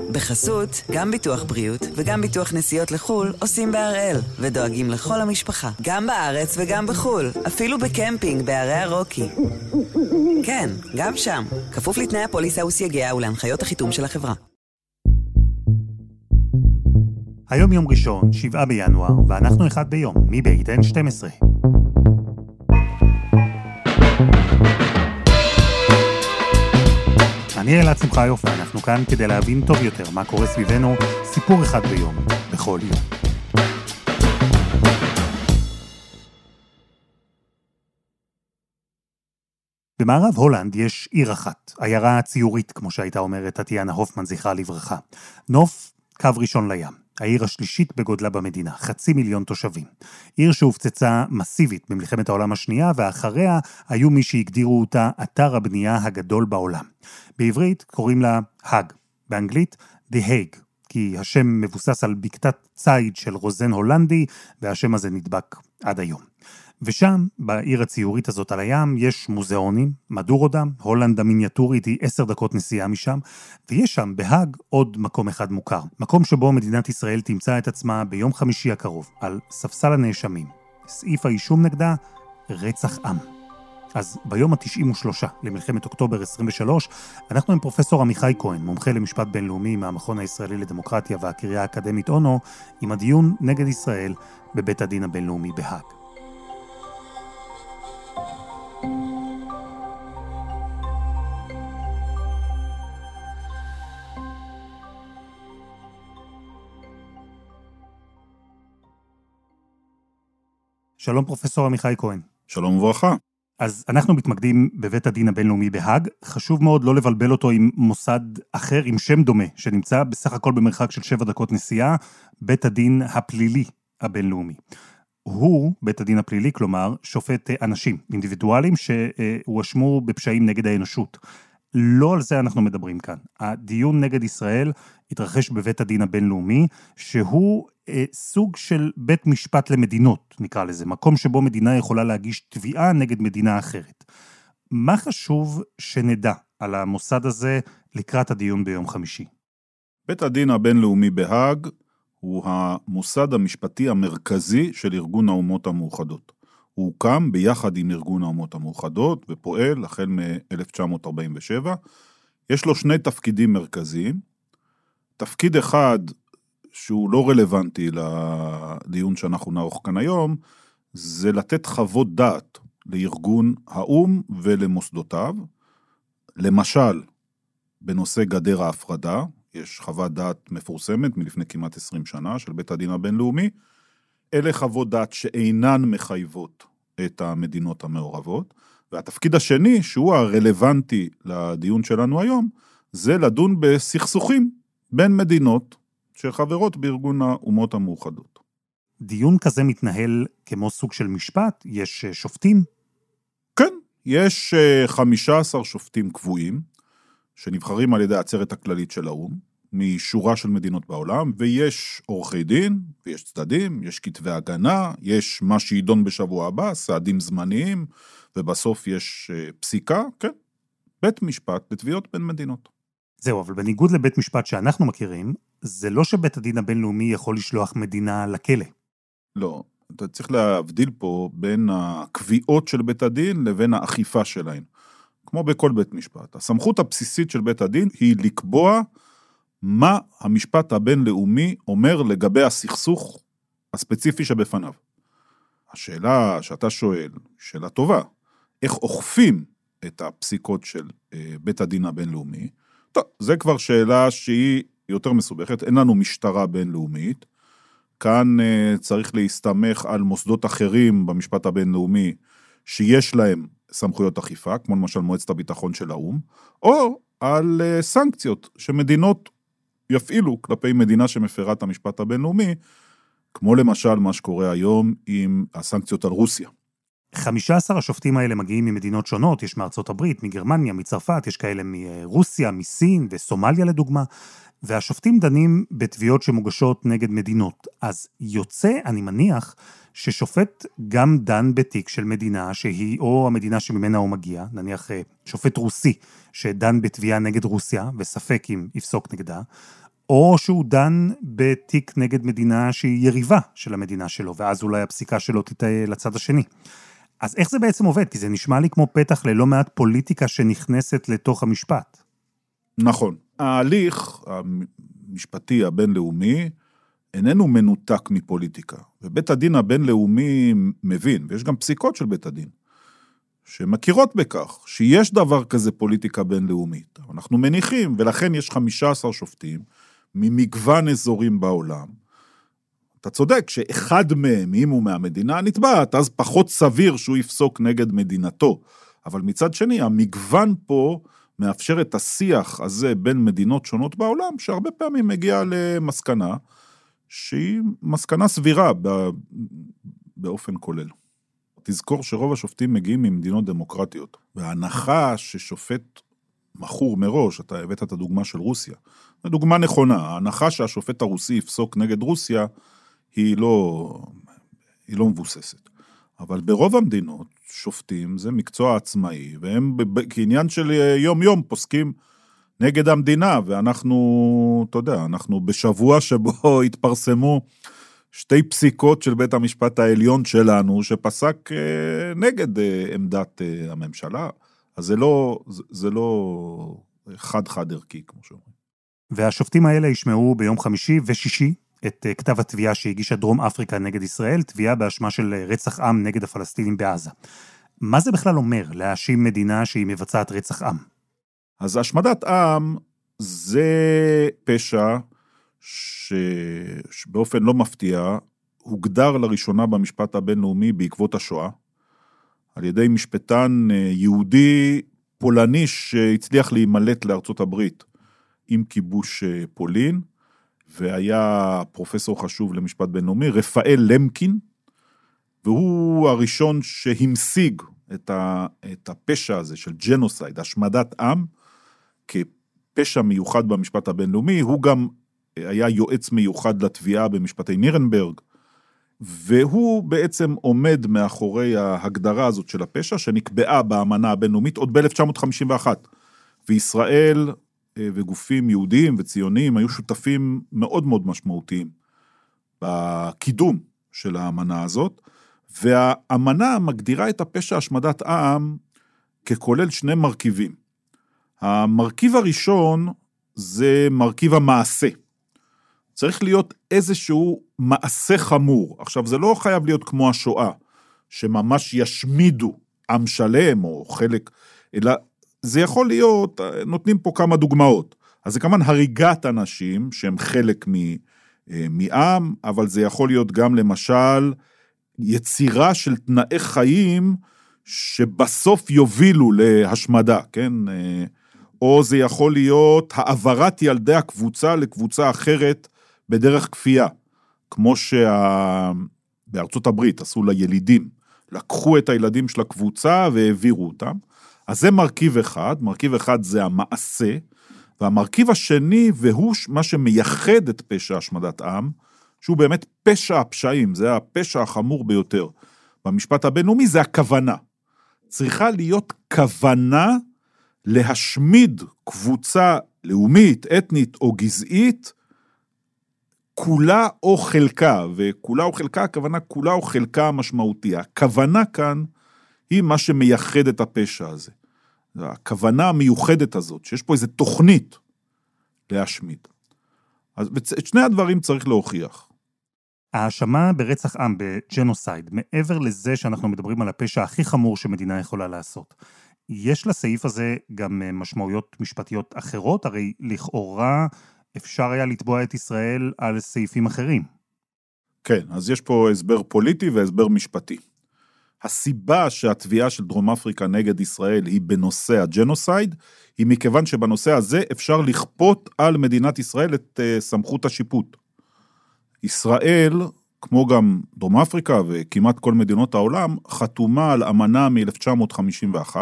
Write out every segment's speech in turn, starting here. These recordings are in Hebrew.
בחסות, גם ביטוח בריאות וגם ביטוח נסיעות לחול עושים בהראל, ודואגים לכל המשפחה, גם בארץ וגם בחול, אפילו בקמפינג בערי הרוקי. כן, גם שם, כפוף לתנאי הפוליסה וסייגיה ולהנחיות החיתום של החברה. היום יום ראשון, 7 בינואר, ואנחנו אחד ביום, מבית N12. אני אלעד שמחיוף, ואנחנו כאן כדי להבין טוב יותר מה קורה סביבנו, סיפור אחד ביום, בכל יום. במערב הולנד יש עיר אחת, עיירה ציורית, כמו שהייתה אומרת טטיאנה הופמן, זכרה לברכה. נוף, קו ראשון לים. העיר השלישית בגודלה במדינה, 500,000 תושבים. עיר שהופצצה מסיבית במלחמת העולם השנייה, ואחריה היו מי שהגדירו אותה אתר הבנייה הגדול בעולם. בעברית קוראים לה האג, באנגלית The Hague, כי השם מבוסס על בקתת ציד של רוזן הולנדי, והשם הזה נדבק עד היום. ושם, בעיר הציורית הזאת על הים, יש מוזיאונים, מדורודה, הולנד המיניאטורית היא 10 דקות נסיעה משם, ויש שם בהאג עוד מקום אחד מוכר, מקום שבו מדינת ישראל תמצא את עצמה ביום חמישי הקרוב, על ספסל הנאשמים. סעיף האישום נגדה, רצח עם. אז ביום ה-93 למלחמת אוקטובר 23, אנחנו עם פרופסור עמיחי כהן, מומחה למשפט בינלאומי מהמכון הישראלי לדמוקרטיה והקריה האקדמית אונו, עם הדיון נגד ישראל בבית הדין הבינלאומי בהאג. שלום פרופסור עמיחי כהן. שלום וברכה. אז אנחנו מתמקדים בבית הדין הבינלאומי בהאג. חשוב מאוד לא לבלבל אותו עם מוסד אחר, עם שם דומה, שנמצא בסך הכל במרחק של 7 דקות נסיעה, בית הדין הפלילי הבינלאומי. הוא, בית הדין הפלילי, כלומר, שופט אנשים, אינדיבידואלים שהואשמו בפשעים נגד האנושות. לא על זה אנחנו מדברים כאן. הדיון נגד ישראל התרחש בבית הדין הבינלאומי, שהוא סוג של בית משפט למדינות, נקרא לזה, מקום שבו מדינה יכולה להגיש תביעה נגד מדינה אחרת. מה חשוב שנדע על המוסד הזה לקראת הדיון ביום חמישי? בית הדין הבינלאומי בהאג הוא המוסד המשפטי המרכזי של ארגון האומות המאוחדות. הוא הוקם ביחד עם ארגון האומות המאוחדות ופועל החל מ-1947. יש לו 2 תפקידים מרכזיים. תפקיד אחד שהוא לא רלוונטי לדיון שאנחנו נערוך כאן היום, זה לתת חוות דעת לארגון האום ולמוסדותיו. למשל, בנושא גדר ההפרדה, יש חוות דעת מפורסמת מלפני כמעט 20 שנה של בית הדין הבינלאומי, אלה חוות דעת שאינן מחייבות את המדינות המעורבות, והתפקיד השני, שהוא הרלוונטי לדיון שלנו היום, זה לדון בסכסוכים בין מדינות שחברות בארגון האומות המאוחדות. דיון כזה מתנהל כמו סוג של משפט? יש שופטים? כן, יש 15 שופטים קבועים, שנבחרים על ידי העצרת הכללית של האום, משורה של מדינות בעולם, ויש עורכי דין, ויש צדדים, יש כתבי הגנה, יש מה שידון בשבוע הבא, סעדים זמניים, ובסוף יש פסיקה, כן, בית משפט לתביעות בין מדינות. זהו, אבל בניגוד לבית משפט שאנחנו מכירים, זה לא שבית הדין הבינלאומי יכול לשלוח מדינה לכלא. לא, אתה צריך להבדיל פה בין הקביעות של בית הדין לבין האכיפה שלהן. כמו בכל בית משפט. הסמכות הבסיסית של בית הדין היא לקבוע מה המשפט הבינלאומי אומר לגבי הסכסוך הספציפי שבפניו. השאלה שאתה שואל, שאלה טובה, איך אוכפים את הפסיקות של בית הדין הבינלאומי? טוב, זה כבר שאלה שהיא יותר מסובכת, אין לנו משטרה בינלאומית, כאן צריך להסתמך על מוסדות אחרים במשפט הבינלאומי שיש להם סמכויות אכיפה, כמו למשל מועצת הביטחון של האום, או על סנקציות שמדינות יפעילו כלפי מדינה שמפרה את המשפט הבינלאומי, כמו למשל מה שקורה היום עם הסנקציות על רוסיה. 15 השופטים האלה מגיעים ממדינות שונות, יש מארצות הברית, מגרמניה, מצרפת, יש כאלה מרוסיה, מסין וסומליה לדוגמה, והשופטים דנים בתביעות שמוגשות נגד מדינות. אז יוצא, אני מניח, ששופט גם דן בתיק של מדינה שהיא או המדינה שממנה הוא מגיע, נניח שופט רוסי שדן בתביעה נגד רוסיה וספק אם יפסוק נגדה, או שהוא דן בתיק נגד מדינה שהיא יריבה של המדינה שלו, ואז אולי הפסיקה שלו תתאה לצד השני. אז איך זה בעצם עובד? כי זה נשמע לי כמו פתח ללא מעט פוליטיקה שנכנסת לתוך המשפט. נכון. ההליך המשפטי הבינלאומי איננו מנותק מפוליטיקה. ובית הדין הבינלאומי מבין, ויש גם פסיקות של בית הדין, שמכירות בכך שיש דבר כזה פוליטיקה בינלאומית. אנחנו מניחים, ולכן יש 15 שופטים ממגוון אזורים בעולם. אתה צודק שאחד מהם, אם הוא מהמדינה נתבעת, אז פחות סביר שהוא יפסוק נגד מדינתו. אבל מצד שני, המגוון פה מאפשר את השיח הזה בין מדינות שונות בעולם, שהרבה פעמים מגיע למסקנה, שהיא מסקנה סבירה באופן כולל. תזכור שרוב השופטים מגיעים ממדינות דמוקרטיות, וההנחה ששופט מכור מראש, אתה הבאת את הדוגמה של רוסיה, זו דוגמה נכונה, ההנחה שהשופט הרוסי יפסוק נגד רוסיה, היא לא מבוססת. אבל ברוב המדינות, שופטים זה מקצוע עצמאי, והם כעניין של יום-יום פוסקים נגד המדינה, ואנחנו, אתה יודע, אנחנו בשבוע שבו התפרסמו שתי פסיקות של בית המשפט העליון שלנו, שפסק נגד עמדת הממשלה, אז זה לא חד ערכי, כמו שאומרים. והשופטים האלה ישמעו ביום חמישי ושישי את כתב התביעה שהגישה דרום אפריקה נגד ישראל, תביעה באשמה של רצח עם נגד הפלסטינים בעזה. מה זה בכלל אומר להאשים מדינה שהיא מבצעת רצח עם? אז השמדת עם זה פשע שבאופן לא מפתיע, הוגדר לראשונה במשפט הבינלאומי בעקבות השואה, על ידי משפטן יהודי פולני שהצליח להימלט לארצות הברית עם כיבוש פולין, והיה פרופסור חשוב למשפט בינלאומי, רפאל למקין, והוא הראשון שהמשיג את הפשע הזה של ג'נוסייד, השמדת עם, כפשע מיוחד במשפט הבינלאומי. הוא גם היה יועץ מיוחד לתביעה במשפטי נירנברג, והוא בעצם עומד מאחורי ההגדרה הזאת של הפשע, שנקבעה באמנה הבינלאומית עוד ב-1951, וישראל וגופים יהודיים וציוניים היו שותפים מאוד מאוד משמעותיים בקידום של האמנה הזאת, והאמנה מגדירה את הפשע השמדת עם ככולל שני מרכיבים. המרכיב הראשון זה מרכיב המעשה. צריך להיות איזשהו מעשה חמור. עכשיו, זה לא חייב להיות כמו השואה, שממש ישמידו עם שלם או חלק, אלא זה יכול להיות, נותנים פה כמה דוגמאות. אז זה כמובן הריגת אנשים שהם חלק מעם, אבל זה יכול להיות גם למשל יצירה של תנאי חיים שבסוף יובילו להשמדה, כן? או זה יכול להיות העברת ילדי הקבוצה לקבוצה אחרת בדרך כפייה, כמו שבארצות הברית עשו לילידים, לקחו את הילדים של הקבוצה והעבירו אותם. אז זה מרכיב אחד זה המעשה, והמרכיב השני, והוא מה שמייחד את פשע השמדת עם, שהוא באמת פשע הפשעים, זה הפשע החמור ביותר במשפט הבינלאומי, זה הכוונה. צריכה להיות כוונה להשמיד קבוצה לאומית, אתנית או גזעית, כולה או חלקה, וכולה או חלקה, הכוונה כולה או חלקה המשמעותי. הכוונה כאן היא מה שמייחד את הפשע הזה. הכוונה המיוחדת הזאת, שיש פה איזו תוכנית להשמיד. אז את שני הדברים צריך להוכיח. ההאשמה ברצח עם, בג'נוסייד, מעבר לזה שאנחנו מדברים על הפשע הכי חמור שמדינה יכולה לעשות, יש לסעיף הזה גם משמעויות משפטיות אחרות? הרי לכאורה אפשר היה לתבוע את ישראל על סעיפים אחרים. כן, אז יש פה הסבר פוליטי והסבר משפטי. הסיבה שהתביעה של דרום אפריקה נגד ישראל היא בנושא הג'נוסייד, היא מכיוון שבנושא הזה אפשר לכפות על מדינת ישראל את סמכות השיפוט. ישראל, כמו גם דרום אפריקה וכמעט כל מדינות העולם, חתומה על אמנה מ-1951,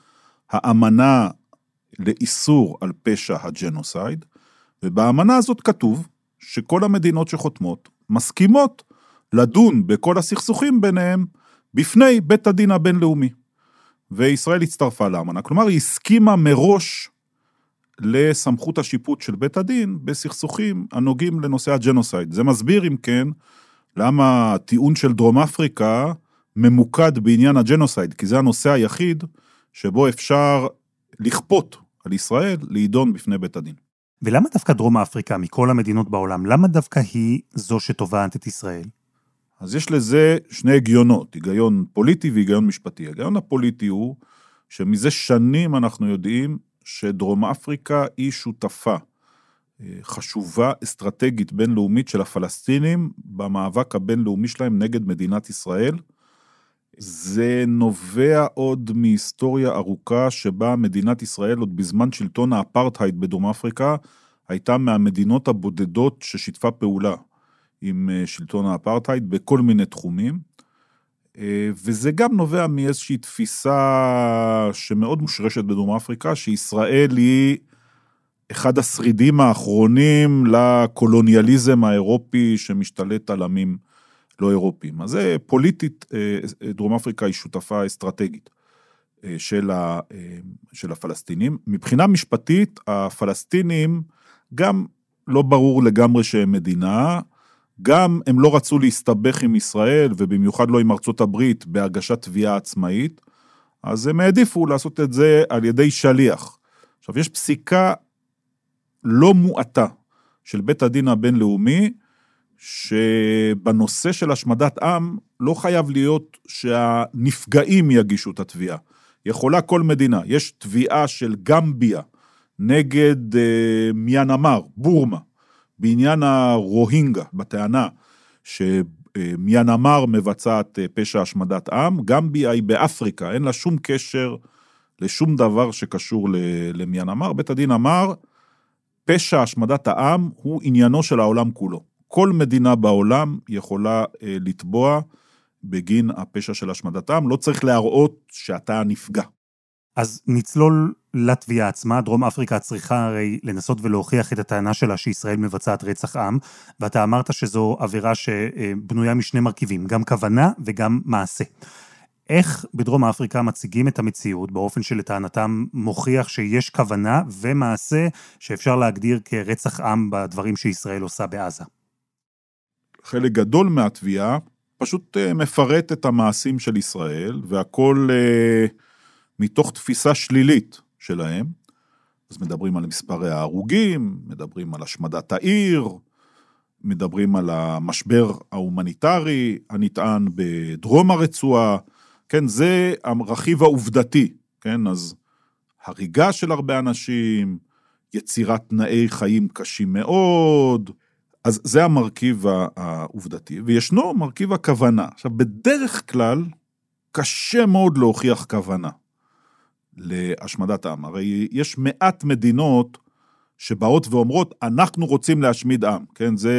האמנה לאיסור על פשע הג'נוסייד, ובאמנה הזאת כתוב שכל המדינות שחותמות מסכימות לדון בכל הסכסוכים ביניהם בפני בית הדין הבינלאומי. וישראל הצטרפה לאמנה, כלומר היא הסכימה מראש לסמכות השיפוט של בית הדין בסכסוכים הנוגעים לנושא הג'נוסייד. זה מסביר אם כן למה הטיעון של דרום אפריקה ממוקד בעניין הג'נוסייד, כי זה הנושא היחיד שבו אפשר לכפות על ישראל להידון בפני בית הדין. ולמה דווקא דרום אפריקה מכל המדינות בעולם? למה דווקא היא זו שתובעת את ישראל? אז יש לזה שני היגיונות, היגיון פוליטי והיגיון משפטי. ההיגיון הפוליטי הוא שמזה שנים אנחנו יודעים שדרום אפריקה היא שותפה חשובה אסטרטגית בינלאומית של הפלסטינים במאבק הבינלאומי שלהם נגד מדינת ישראל. זה נובע עוד מהיסטוריה ארוכה שבה מדינת ישראל עוד בזמן שלטון האפרטהייד בדרום אפריקה הייתה מהמדינות הבודדות ששיתפה פעולה עם שלטון האפרטהייד בכל מיני תחומים, וזה גם נובע מאיזושהי תפיסה שמאוד מושרשת בדרום אפריקה, שישראל היא אחד השרידים האחרונים לקולוניאליזם האירופי שמשתלט על עמים לא אירופיים. אז זה פוליטית, דרום אפריקה היא שותפה אסטרטגית של הפלסטינים. מבחינה משפטית, הפלסטינים גם לא ברור לגמרי שהם מדינה, גם הם לא רצו להסתבך עם ישראל, ובמיוחד לא עם ארצות הברית, בהגשת תביעה עצמאית, אז הם העדיפו לעשות את זה על ידי שליח. עכשיו, יש פסיקה לא מועטה של בית הדין הבינלאומי, שבנושא של השמדת עם, לא חייב להיות שהנפגעים יגישו את התביעה. יכולה כל מדינה, יש תביעה של גמביה, נגד מיינמר, בורמה, בעניין הרוהינגה, בטענה שמיינמר מבצעת פשע השמדת עם, גמביה היא באפריקה, אין לה שום קשר לשום דבר שקשור למיינמר. בית הדין אמר, פשע השמדת העם הוא עניינו של העולם כולו. כל מדינה בעולם יכולה לתבוע בגין הפשע של השמדת העם, לא צריך להראות שאתה נפגע. אז נצלול לתביעה עצמה. דרום אפריקה צריכה הרי לנסות ולהוכיח את הטענה שלה שישראל מבצעת רצח עם, ואתה אמרת שזו עבירה שבנויה משני מרכיבים, גם כוונה וגם מעשה. איך בדרום אפריקה מציגים את המציאות באופן שלטענתם מוכיח שיש כוונה ומעשה שאפשר להגדיר כרצח עם בדברים שישראל עושה בעזה? חלק גדול מהתביעה פשוט מפרט את המעשים של ישראל, והכל מתוך תפיסה שלילית שלהם. אז מדברים על מספרי ההרוגים, מדברים על השמדת העיר, מדברים על המשבר ההומניטרי הנטען בדרום הרצועה, כן, זה הרכיב העובדתי, כן, אז הריגה של הרבה אנשים, יצירת תנאי חיים קשים מאוד, אז זה המרכיב העובדתי, וישנו מרכיב הכוונה. עכשיו, בדרך כלל, קשה מאוד להוכיח כוונה להשמדת עם. הרי יש מעט מדינות שבאות ואומרות, אנחנו רוצים להשמיד עם, כן, זה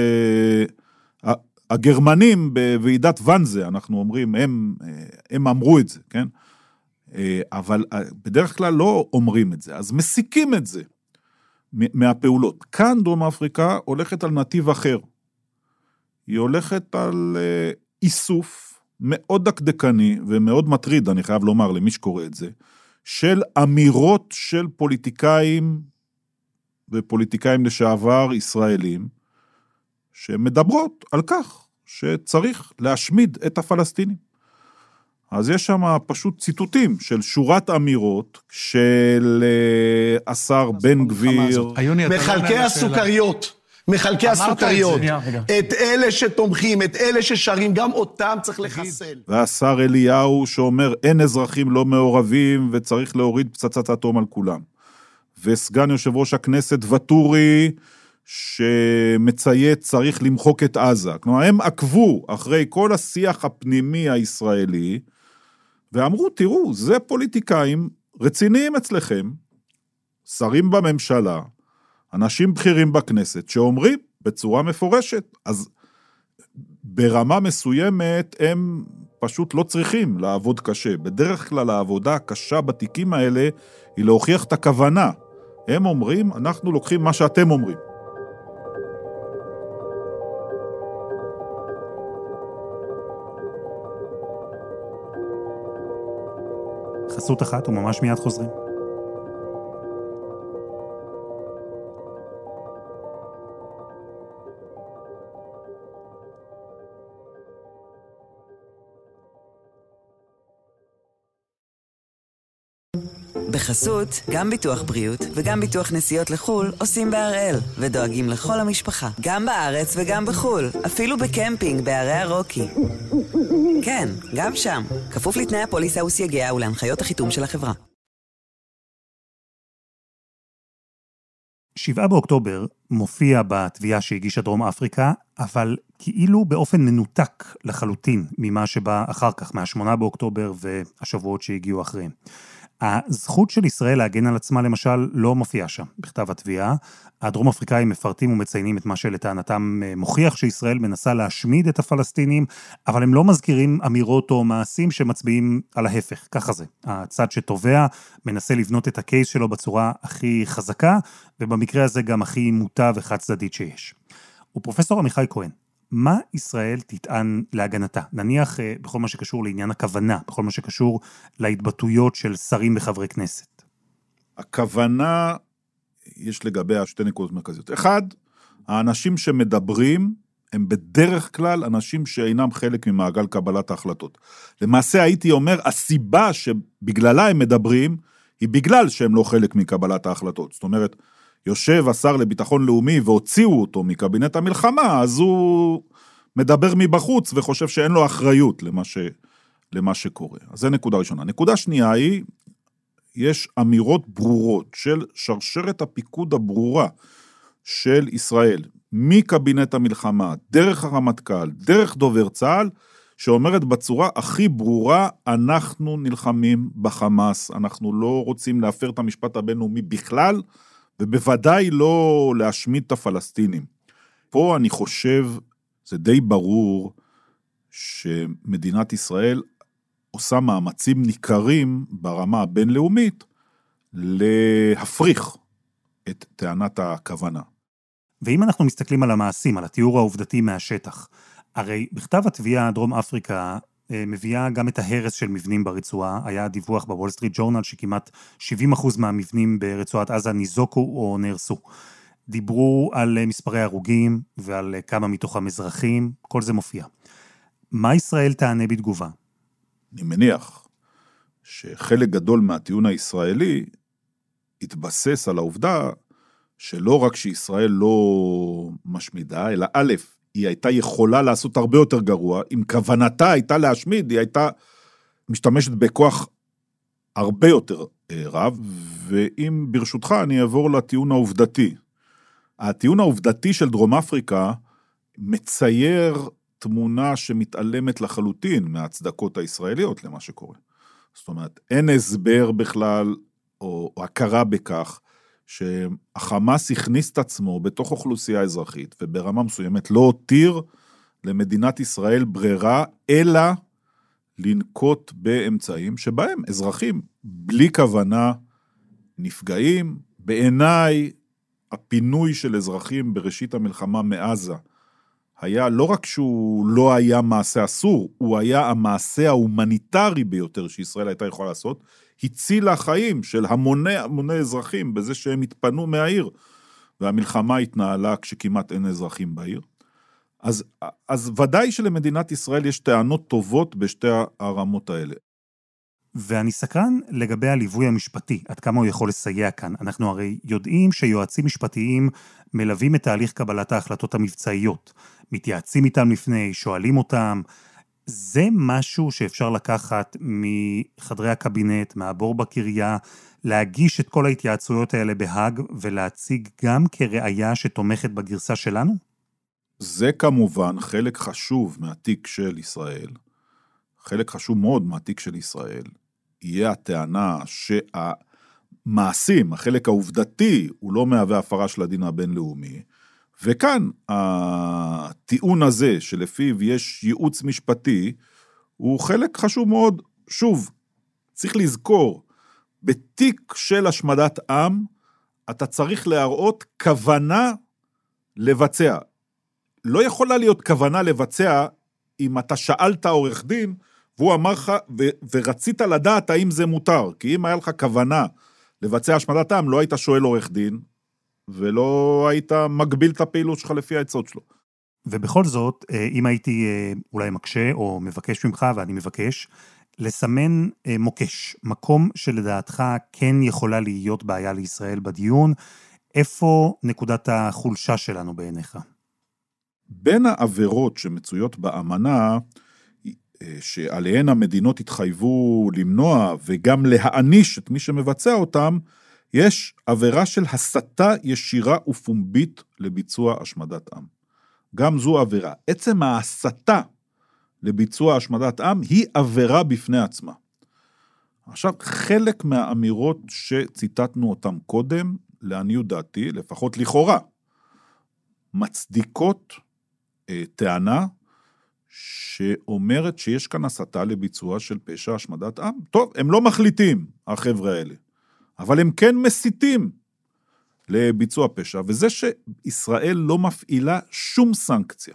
הגרמנים בוועידת ונזה, אנחנו אומרים, הם אמרו את זה, כן, אבל בדרך כלל לא אומרים את זה, אז מסיקים את זה מהפעולות. כאן דרום אפריקה הולכת על נתיב אחר, היא הולכת על איסוף מאוד דקדקני ומאוד מטריד, אני חייב לומר למי שקורא את זה, של אמירות של פוליטיקאים ופוליטיקאים לשעבר ישראלים, שמדברות על כך שצריך להשמיד את הפלסטינים. אז יש שם פשוט ציטוטים של שורת אמירות של השר בן גביר. מחלקי הסוכריות, מחלקי הסוכריות, את אלה שתומכים, את אלה ששרים, גם אותם צריך לחסל. והשר אליהו שאומר אין אזרחים לא מעורבים וצריך להוריד פצצת אטום על כולם. וסגן יושב ראש הכנסת וטורי שמציית צריך למחוק את עזה. כלומר, הם עקבו אחרי כל השיח הפנימי הישראלי, ואמרו, תראו, זה פוליטיקאים רציניים אצלכם, שרים בממשלה, אנשים בכירים בכנסת, שאומרים בצורה מפורשת, אז ברמה מסוימת הם פשוט לא צריכים לעבוד קשה. בדרך כלל העבודה הקשה בתיקים האלה היא להוכיח את הכוונה. הם אומרים, אנחנו לוקחים מה שאתם אומרים. חסות אחת וממש מיד חוזרים. בחסות, גם ביטוח בריאות וגם ביטוח נסיעות לחול עושים בהראל, ודואגים לכל המשפחה, גם בארץ וגם בחול, אפילו בקמפינג בערי הרוקי. כן, גם שם, כפוף לתנאי הפוליסה וסייגיה ולהנחיות החיתום של החברה. 7 באוקטובר מופיע בתביעה שהגישה דרום אפריקה, אבל כאילו באופן מנותק לחלוטין ממה שבא אחר כך, מה-8 באוקטובר והשבועות שהגיעו אחריהם. הזכות של ישראל להגן על עצמה למשל לא מופיעה שם בכתב התביעה. הדרום אפריקאים מפרטים ומציינים את מה שלטענתם מוכיח שישראל מנסה להשמיד את הפלסטינים, אבל הם לא מזכירים אמירות או מעשים שמצביעים על ההפך. ככה זה. הצד שתובע מנסה לבנות את הקייס שלו בצורה הכי חזקה, ובמקרה הזה גם הכי מוטה וחד צדדית שיש. ופרופסור עמיחי כהן, מה ישראל תטען להגנתה? נניח בכל מה שקשור לעניין הכוונה, בכל מה שקשור להתבטאויות של שרים וחברי כנסת. הכוונה, יש לגביה שתי נקודות מרכזיות. אחד, האנשים שמדברים הם בדרך כלל אנשים שאינם חלק ממעגל קבלת ההחלטות. למעשה הייתי אומר, הסיבה שבגללה הם מדברים, היא בגלל שהם לא חלק מקבלת ההחלטות. זאת אומרת, יושב השר לביטחון לאומי והוציאו אותו מקבינט המלחמה, אז הוא מדבר מבחוץ וחושב שאין לו אחריות למה שקורה. אז זה נקודה ראשונה. נקודה שנייה היא, יש אמירות ברורות של שרשרת הפיקוד הברורה של ישראל, מקבינט המלחמה, דרך הרמטכ"ל, דרך דובר צה"ל, שאומרת בצורה הכי ברורה, אנחנו נלחמים בחמאס, אנחנו לא רוצים להפר את המשפט הבינלאומי בכלל, ובוודאי לא להשמיד את הפלסטינים. פה אני חושב, זה די ברור, שמדינת ישראל עושה מאמצים ניכרים ברמה הבינלאומית, להפריך את טענת הכוונה. ואם אנחנו מסתכלים על המעשים, על התיאור העובדתי מהשטח, הרי בכתב התביעה דרום אפריקה מביאה גם את ההרס של מבנים ברצועה. היה דיווח בוול סטריט ג'ורנל שכמעט 70% מהמבנים ברצועת עזה ניזוקו או נהרסו. דיברו על מספרי הרוגים ועל כמה מתוך המזרחים, כל זה מופיע. מה ישראל תענה בתגובה? אני מניח שחלק גדול מהטיעון הישראלי התבסס על העובדה שלא רק שישראל לא משמידה, אלא א', היא הייתה יכולה לעשות הרבה יותר גרוע, אם כוונתה הייתה להשמיד, היא הייתה משתמשת בכוח הרבה יותר רב, ואם ברשותך אני אעבור לטיעון העובדתי. הטיעון העובדתי של דרום אפריקה מצייר תמונה שמתעלמת לחלוטין מהצדקות הישראליות למה שקורה. זאת אומרת, אין הסבר בכלל, או הכרה בכך, שהחמאס הכניס את עצמו בתוך אוכלוסייה אזרחית, וברמה מסוימת לא הותיר למדינת ישראל ברירה, אלא לנקוט באמצעים שבהם אזרחים בלי כוונה נפגעים. בעיניי, הפינוי של אזרחים בראשית המלחמה מעזה, היה לא רק שהוא לא היה מעשה אסור, הוא היה המעשה ההומניטרי ביותר שישראל הייתה יכולה לעשות, הצילה חיים של המוני אזרחים בזה שהם התפנו מהעיר, והמלחמה התנהלה כשכמעט אין אזרחים בעיר. אז ודאי שלמדינת ישראל יש טענות טובות בשתי הרמות האלה. ואני סקרן לגבי הליווי המשפטי, עד כמה הוא יכול לסייע כאן. אנחנו הרי יודעים שיועצים משפטיים מלווים את תהליך קבלת ההחלטות המבצעיות, מתייעצים איתם לפני, שואלים אותם. זה משהו שאפשר לקחת מחדרי הקבינט, מהבור בקריה, להגיש את כל ההתייעצויות האלה בהאג, ולהציג גם כראיה שתומכת בגרסה שלנו? זה כמובן חלק חשוב מהתיק של ישראל, חלק חשוב מאוד מהתיק של ישראל, יהיה הטענה שהמעשים, החלק העובדתי, הוא לא מהווה הפרה של הדין הבינלאומי, וכאן הטיעון הזה שלפיו יש ייעוץ משפטי, הוא חלק חשוב מאוד. שוב, צריך לזכור, בתיק של השמדת עם, אתה צריך להראות כוונה לבצע. לא יכולה להיות כוונה לבצע, אם אתה שאלת עורך דין, והוא אמר לך, ורצית לדעת האם זה מותר, כי אם היה לך כוונה לבצע השמדת עם, לא היית שואל עורך דין, ולא היית מגביל את הפעילות שלך לפי העצות שלו. ובכל זאת, אם הייתי אולי מקשה או מבקש ממך, ואני מבקש, לסמן מוקש, מקום שלדעתך כן יכולה להיות בעיה לישראל בדיון, איפה נקודת החולשה שלנו בעיניך? בין העבירות שמצויות באמנה, שעליהן המדינות התחייבו למנוע וגם להעניש את מי שמבצע אותם, יש עבירה של הסתה ישירה ופומבית לביצוע השמדת עם. גם זו עבירה. עצם ההסתה לביצוע השמדת עם היא עבירה בפני עצמה. עכשיו, חלק מהאמירות שציטטנו אותם קודם, לעניות דעתי, לפחות לכאורה, מצדיקות טענה שאומרת שיש כאן הסתה לביצוע של פשע השמדת עם. טוב, הם לא מחליטים, החבר'ה האלה, אבל הם כן מסיתים לביצוע פשע, וזה שישראל לא מפעילה שום סנקציה,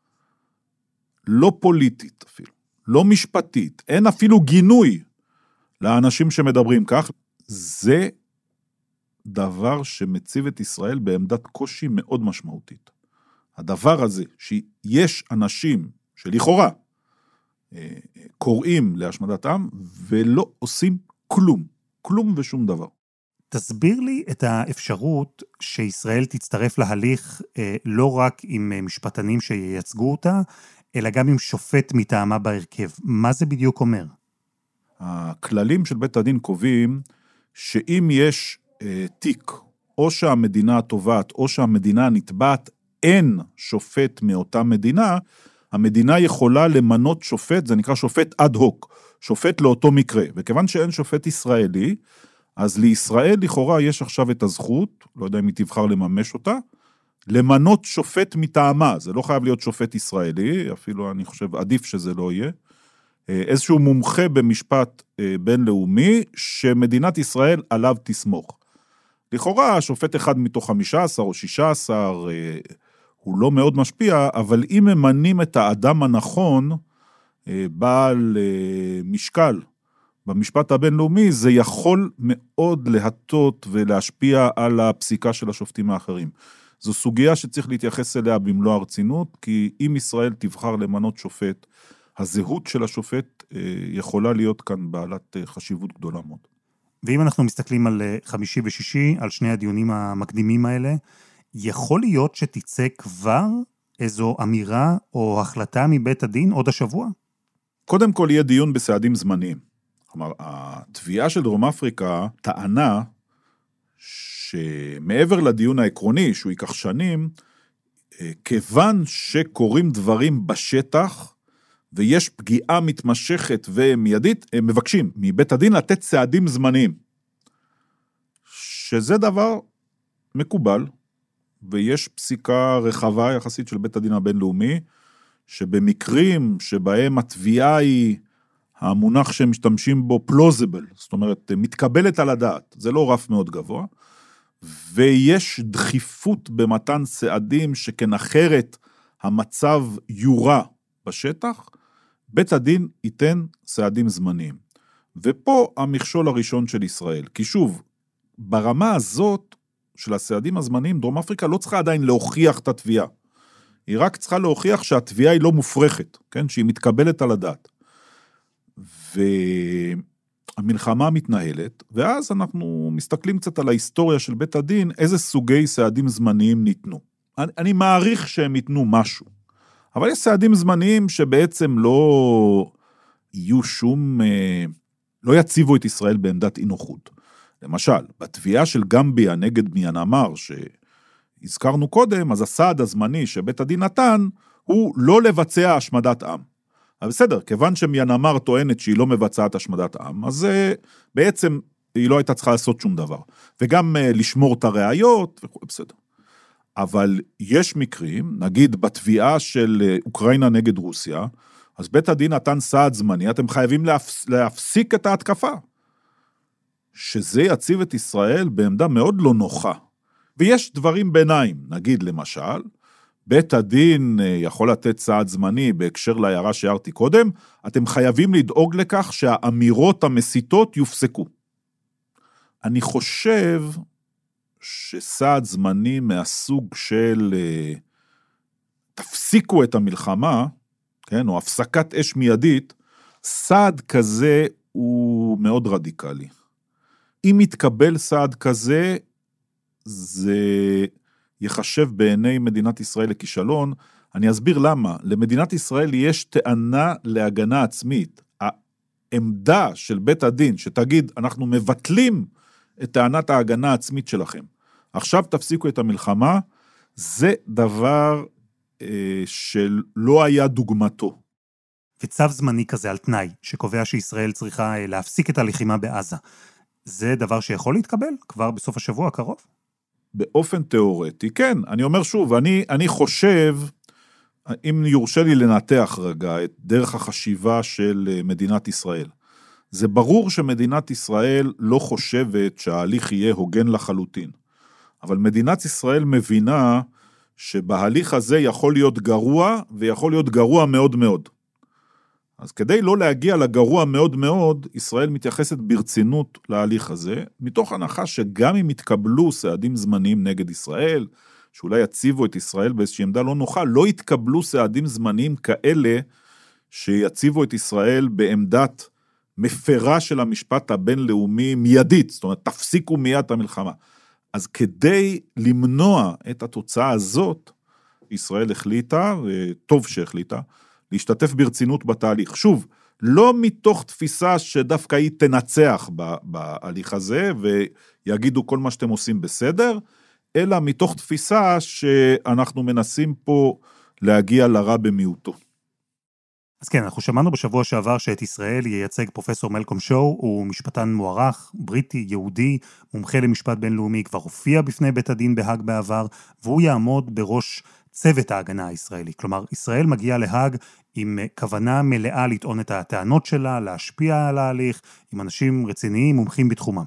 לא פוליטית אפילו, לא משפטית, אין אפילו גינוי לאנשים שמדברים כך, זה דבר שמציב את ישראל בעמדת קושי מאוד משמעותית. הדבר הזה, שיש אנשים שלכאורה קוראים להשמדת עם, ולא עושים כלום ושום דבר. תסביר לי את האפשרות שישראל תצטרף להליך לא רק עם משפטנים שייצגו אותה, אלא גם עם שופט מטעמה בהרכב. מה זה בדיוק אומר? הכללים של בית הדין קובעים שאם יש תיק, או שהמדינה התובעת, או שהמדינה הנתבעת, אין שופט מאותה מדינה, המדינה יכולה למנות שופט, זה נקרא שופט אד הוק, שופט לאותו מקרה. וכיוון שאין שופט ישראלי, אז לישראל לכאורה יש עכשיו את הזכות, לא יודע אם היא תבחר לממש אותה, למנות שופט מטעמה, זה לא חייב להיות שופט ישראלי, אפילו אני חושב עדיף שזה לא יהיה, איזשהו מומחה במשפט בינלאומי, שמדינת ישראל עליו תסמוך. לכאורה, שופט אחד מתוך 15 או 16, הוא לא מאוד משפיע, אבל אם ממנים את האדם הנכון, בעל משקל, במשפט הבינלאומי, זה יכול מאוד להטות ולהשפיע על הפסיקה של השופטים האחרים. זו סוגיה שצריך להתייחס אליה במלוא הרצינות, כי אם ישראל תבחר למנות שופט, הזהות של השופט יכולה להיות כאן בעלת חשיבות גדולה מאוד. ואם אנחנו מסתכלים על חמישי ושישי, על שני הדיונים המקדימים האלה, יכול להיות שתצא כבר איזו אמירה או החלטה מבית הדין עוד השבוע? קודם כל יהיה דיון בסעדים זמניים. כלומר, התביעה של דרום אפריקה טענה שמעבר לדיון העקרוני, שהוא ייקח שנים, כיוון שקורים דברים בשטח, ויש פגיעה מתמשכת ומיידית, הם מבקשים מבית הדין לתת צעדים זמניים. שזה דבר מקובל, ויש פסיקה רחבה יחסית של בית הדין הבינלאומי, שבמקרים שבהם התביעה היא המונח שהם משתמשים בו plausible, זאת אומרת, מתקבלת על הדעת, זה לא רף מאוד גבוה, ויש דחיפות במתן צעדים שכן אחרת המצב יורע בשטח, בית הדין ייתן צעדים זמניים. ופה המכשול הראשון של ישראל, כי שוב, ברמה הזאת של הצעדים הזמניים, דרום אפריקה לא צריכה עדיין להוכיח את התביעה, היא רק צריכה להוכיח שהתביעה היא לא מופרכת, כן? שהיא מתקבלת על הדעת. והמלחמה מתנהלת, ואז אנחנו מסתכלים קצת על ההיסטוריה של בית הדין, איזה סוגי צעדים זמניים ניתנו. אני מעריך שהם ייתנו משהו, אבל יש צעדים זמניים שבעצם לא יהיו שום, לא יציבו את ישראל בעמדת אי-נוחות. למשל, בתביעה של גמביה נגד מיאנמר, שהזכרנו קודם, אז הסעד הזמני שבית הדין נתן, הוא לא לבצע השמדת עם. אבל בסדר, כיוון שמיאנמר טוענת שהיא לא מבצעת השמדת עם, אז בעצם היא לא הייתה צריכה לעשות שום דבר. וגם לשמור את הראיות, וכו', בסדר. אבל יש מקרים, נגיד בתביעה של אוקראינה נגד רוסיה, אז בית הדין נתן סעד זמני, אתם חייבים להפסיק את ההתקפה. שזה יציב את ישראל בעמדה מאוד לא נוחה. ויש דברים ביניים, נגיד למשל, בית הדין יכול לתת סעד זמני בהקשר להערה שהערתי קודם, אתם חייבים לדאוג לכך שהאמירות המסיתות יופסקו. אני חושב שסעד זמני מהסוג של תפסיקו את המלחמה, כן, או הפסקת אש מיידית, סעד כזה הוא מאוד רדיקלי. אם יתקבל סעד כזה, זה יחשב בעיני מדינת ישראל לכישלון. אני אסביר למה. למדינת ישראל יש טענה להגנה עצמית. העמדה של בית הדין שתגיד, אנחנו מבטלים את טענת ההגנה העצמית שלכם. עכשיו תפסיקו את המלחמה, זה דבר שלא היה דוגמתו. וצו זמני כזה על תנאי, שקובע שישראל צריכה להפסיק את הלחימה בעזה. זה דבר שיכול להתקבל כבר בסוף השבוע הקרוב? באופן תיאורטי, כן. אני אומר שוב, אני חושב, אם יורשה לי לנתח רגע את דרך החשיבה של מדינת ישראל, זה ברור שמדינת ישראל לא חושבת שההליך יהיה הוגן לחלוטין. אבל מדינת ישראל מבינה שבהליך הזה יכול להיות גרוע, ויכול להיות גרוע מאוד מאוד. אז כדי לא להגיע לגרוע מאוד מאוד, ישראל מתייחסת ברצינות להליך הזה, מתוך הנחה שגם אם יתקבלו סעדים זמניים נגד ישראל, שאולי יציבו את ישראל באיזושהי עמדה לא נוחה, לא יתקבלו סעדים זמניים כאלה, שיציבו את ישראל בעמדת מפרה של המשפט הבינלאומי מיידית, זאת אומרת, תפסיקו מיד את המלחמה. אז כדי למנוע את התוצאה הזאת, ישראל החליטה, וטוב שהחליטה, להשתתף ברצינות בתהליך. שוב, לא מתוך תפיסה שדווקא היא תנצח בהליך הזה, ויגידו כל מה שאתם עושים בסדר, אלא מתוך תפיסה שאנחנו מנסים פה להגיע לרע במיעוטו. אז כן, אנחנו שמענו בשבוע שעבר שאת ישראל ייצג פרופסור מלקום שואו, הוא משפטן מוערך, בריטי, יהודי, מומחה למשפט בינלאומי, כבר הופיע בפני בית הדין בהאג בעבר, והוא יעמוד בראש צוות ההגנה הישראלי. כלומר, ישראל מגיעה להאג עם כוונה מלאה לטעון את הטענות שלה, להשפיע על ההליך, עם אנשים רציניים, מומחים בתחומם.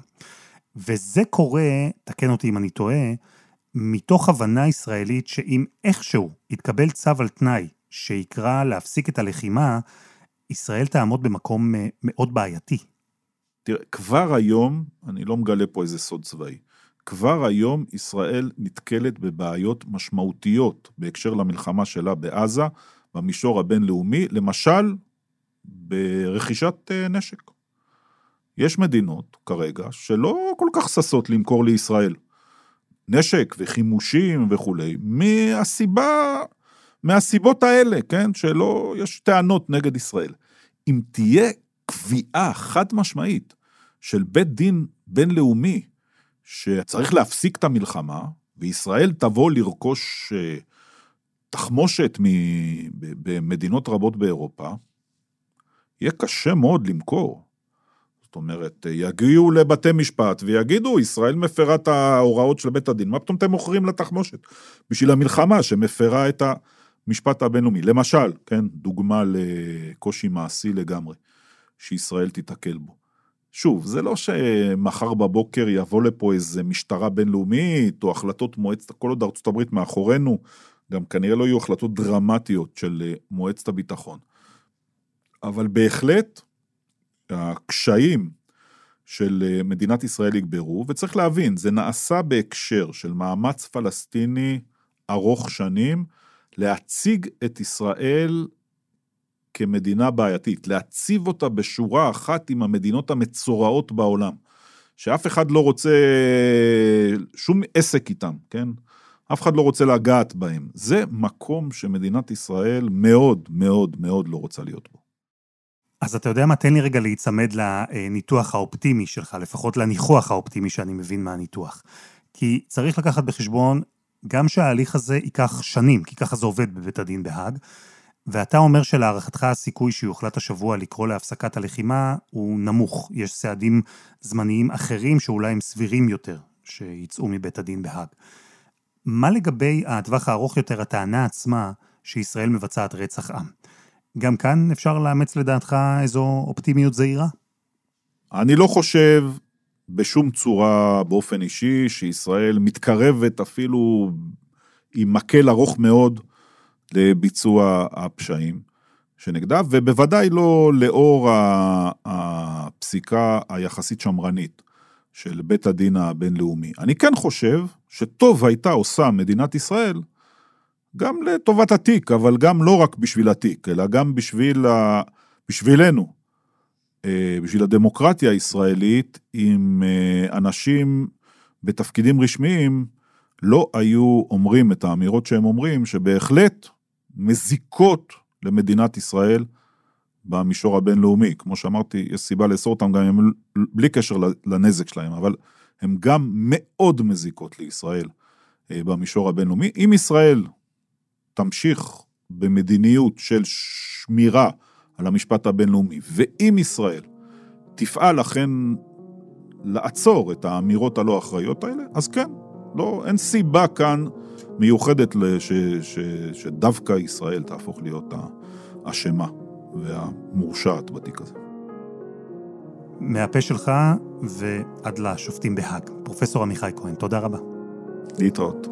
וזה קורה, תקן אותי אם אני טועה, מתוך הבנה ישראלית שאם איכשהו יתקבל צו על תנאי, שיקרא להפסיק את הלחימה, ישראל תעמוד במקום מאוד בעייתי. תראה, כבר היום, אני לא מגלה פה איזה סוד צבאי, כבר היום ישראל נתקלת בבעיות משמעותיות בהקשר למלחמה שלה בעזה, במישור הבינלאומי, למשל ברכישת נשק. יש מדינות כרגע שלא כל כך ססות למכור לישראל נשק וחימושים וכולי, מהסיבות האלה, כן, שלא יש טענות נגד ישראל. אם תהיה קביעה חד משמעית של בית דין בינלאומי שצריך להפסיק את המלחמה, וישראל תבוא לרכוש תחמושת במדינות רבות באירופה, יהיה קשה מאוד למכור. זאת אומרת, יגיעו לבתי משפט ויגידו, ישראל מפרה את ההוראות של בית הדין, מה פתאום אתם מוכרים לתחמושת? בשביל המלחמה שמפרה את המשפט הבינלאומי. למשל, כן, דוגמה לקושי מעשי לגמרי, שישראל תתקל בו. שוב, זה לא שמחר בבוקר יבוא לפה איזה משטרה בינלאומית, או החלטות מועצת, כל עוד ארצות הברית מאחורינו, גם כנראה לא יהיו החלטות דרמטיות של מועצת הביטחון. אבל בהחלט, הקשיים של מדינת ישראל יגברו, וצריך להבין, זה נעשה בהקשר של מאמץ פלסטיני ארוך שנים, להציג את ישראל כמדינה בעייתית, להציב אותה בשורה אחת עם המדינות המצורעות בעולם, שאף אחד לא רוצה שום עסק איתם, כן? אף אחד לא רוצה לגעת בהם. זה מקום שמדינת ישראל מאוד מאוד מאוד לא רוצה להיות בו. אז אתה יודע מה, תן לי רגע להיצמד לניתוח האופטימי שלך, לפחות לניחוח האופטימי שאני מבין מהניתוח. כי צריך לקחת בחשבון גם שההליך הזה ייקח שנים, כי ככה זה עובד בבית הדין בהאג, ואתה אומר שלהערכתך הסיכוי שיוחלט השבוע לקרוא להפסקת הלחימה הוא נמוך. יש סעדים זמניים אחרים שאולי הם סבירים יותר, שיצאו מבית הדין בהאג. מה לגבי הטווח הארוך יותר, הטענה עצמה שישראל מבצעת רצח עם? גם כאן אפשר לאמץ לדעתך איזו אופטימיות זהירה? אני לא חושב בשום צורה באופן אישי שישראל מתקרבת אפילו עם מקל ארוך מאוד לביצוע הפשעים שנגדה, ובוודאי לא לאור הפסיקה היחסית שמרנית של בית הדין הבינלאומי. אני כן חושב שטוב הייתה עושה מדינת ישראל, גם לטובת התיק, אבל גם לא רק בשביל התיק, אלא גם בשבילנו, בשביל הדמוקרטיה הישראלית, אם אנשים בתפקידים רשמיים לא היו אומרים את האמירות שהם אומרים, שבהחלט מזיקות למדינת ישראל במישור הבינלאומי. כמו שאמרתי, יש סיבה לאסור אותם גם בלי קשר לנזק שלהם, אבל הם גם מאוד מזיקות לישראל במישור הבינלאומי. אם ישראל תמשיך במדיניות של שמירה על המשפט הבינלאומי, ואם ישראל תפעל לכן לעצור את האמירות הלא אחראיות האלה, אז כן, לא, אין סיבה כאן מיוחדת שדווקא ישראל תהפוך להיות האשמה והמורשעת בתיק הזה. מהפה שלך ועד לשופטים בהאג. פרופסור עמיחי כהן, תודה רבה. להתראות.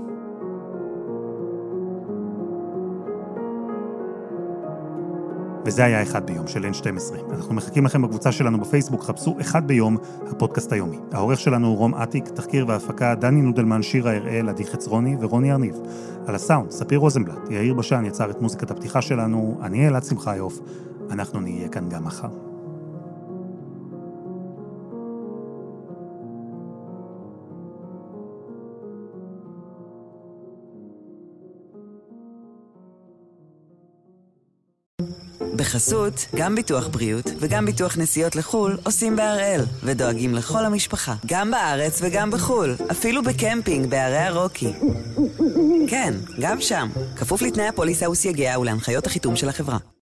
וזה היה אחד ביום של N12. אנחנו מחכים לכם בקבוצה שלנו בפייסבוק, חפשו אחד ביום, הפודקאסט היומי. העורך שלנו הוא רום עתיק, תחקיר והפקה, דני נודלמן, שירה הראל, עדי חצרוני ורוני ארניב. על הסאונד, ספיר רוזנבלט, יאיר בשן יצר את מוזיקת הפתיחה שלנו, אני אלעד שמחיוף, אנחנו נהיה כאן גם מחר. בחסות, גם ביטוח בריאות וגם ביטוח נסיעות לחול עושים בהראל ודואגים לכל המשפחה, גם בארץ וגם בחול, אפילו בקמפינג בערי הרוקי. כן, גם שם, כפוף לתנאי הפוליסה וסייגיה ולהנחיות החיתום של החברה.